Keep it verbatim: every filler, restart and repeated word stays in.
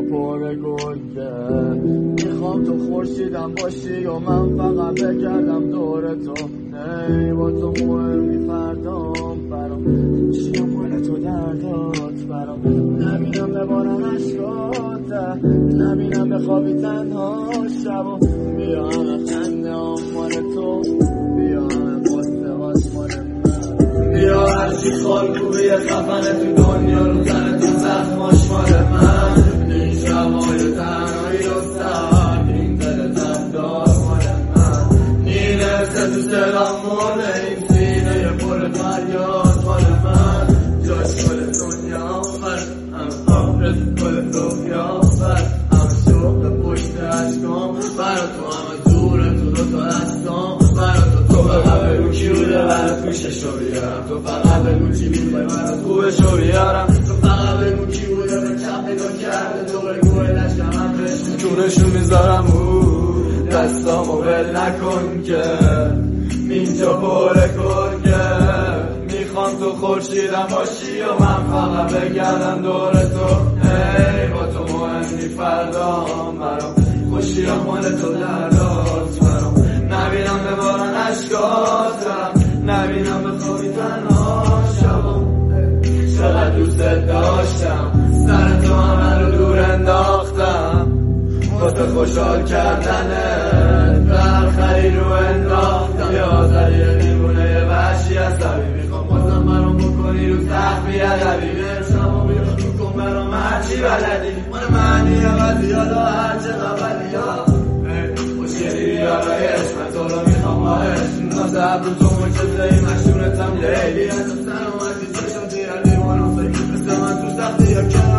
پر گنده. میخوام تو خورشیدم باشی و من فقط بگردم دور تو. ای با تو مهمی فردام برام، خوشیم مال تو دردات برام. نبینم ببارم عشقات، نبینم بخوابی تنها شب و بیا همه خنده هم مال تو، بیا همه قصه هات مال من. بیا هرچی خالکوبی خفنه تو دنیا رو زنه تو زخماش مال من. این شبای تنهایی و سرد این دل دمدار مال من. نیرسه تو دلم مرده این سینه پر فریاد مال من. جاش کل دنیا بر همه آمرز کل رویا بر همه شوق پشت عشقام برا تو، همه دوره تو دو تا دستام برا تو. تو فقط بگو کی بوده برات پیششو بیارم، تو فقط بگو چی میخوای برات خوبشو بیارم، تو فقط بگو کی بوده به چپ نگاه کرده تو بگو علشم هم بهش جونشو میذارم. او دستامو ول نکن که اینجا پره کن که میخوام تو خورشیدم باشی و من فقط بگردم دور تو. ای با تو مهمی فردام برام، خوشیم مال تو دردات برام. نبینم ببارن عشقاتم، نبینم بخوابی تنها شبم. چقدر دوست داشتم سر تو همه رو دور انداختم، واسه خوشحال کردنت برخری رو انداختم. یادری دیوونه وحشی عصبی میخوام بازم برام بکنی رو سخت بیادبی. برسم و بیرون کن برام هرچی بلدی من معنی عوضی یادا هرچه قبلی ها خوشگلی یارای عشق من تو رو میخوام با عشق. نازه ابرو تو مجزهی مشهورتم لیلی از سلامتی چشم دیگر لیوانم فکر مثل من تو سختی یا